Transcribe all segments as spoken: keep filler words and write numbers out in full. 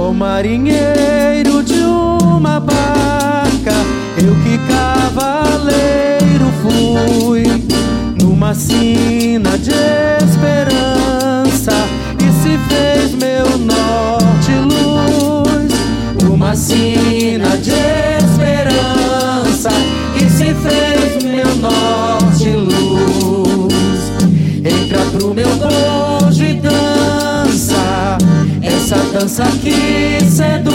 Ó marinheiro de uma barca, eu que cavaleiro fui, numa sina de esperança, e se fez meu norte luz. Numa sina de esperança, e se fez meu norte luz. Entra pro meu bojo e dança, essa dança que seduz,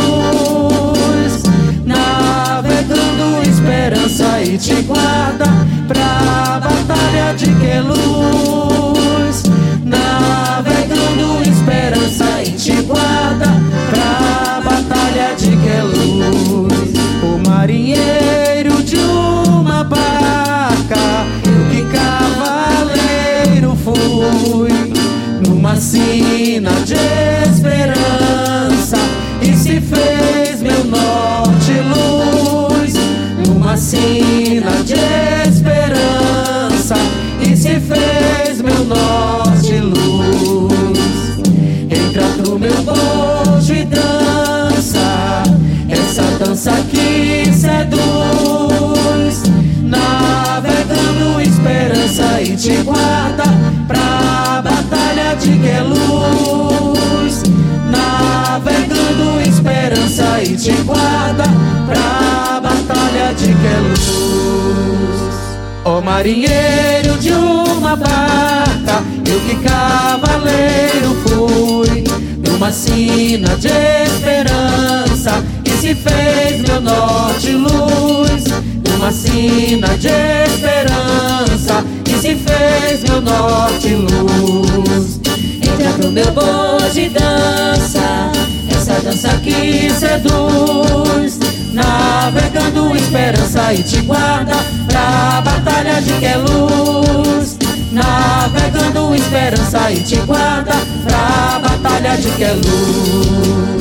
navegando esperança e te guarda pra batalha de Queluz. Navegando esperança e te guarda pra batalha de Queluz. O marinheiro de uma barca, eu que cavaleiro fui, numa sina de esperança, e se fez meu norte luz. Numa sina de esperança, e se fez meu norte luz. Entra pro meu bojo e dança, essa dança que seduz, navegando esperança e te guarda pra batalha de Queluz. Navegando esperança e te guarda pra batalha de Queluz. Ó marinheiro de uma barca, eu que cavaleiro fui, numa sina de esperança, e se fez meu norte luz. Numa sina de esperança, e se fez meu norte luz. Entra pro meu bojo e dança, essa dança que seduz, navegando esperança e te guarda pra batalha de Queluz. Navegando esperança e te guarda pra batalha de Queluz.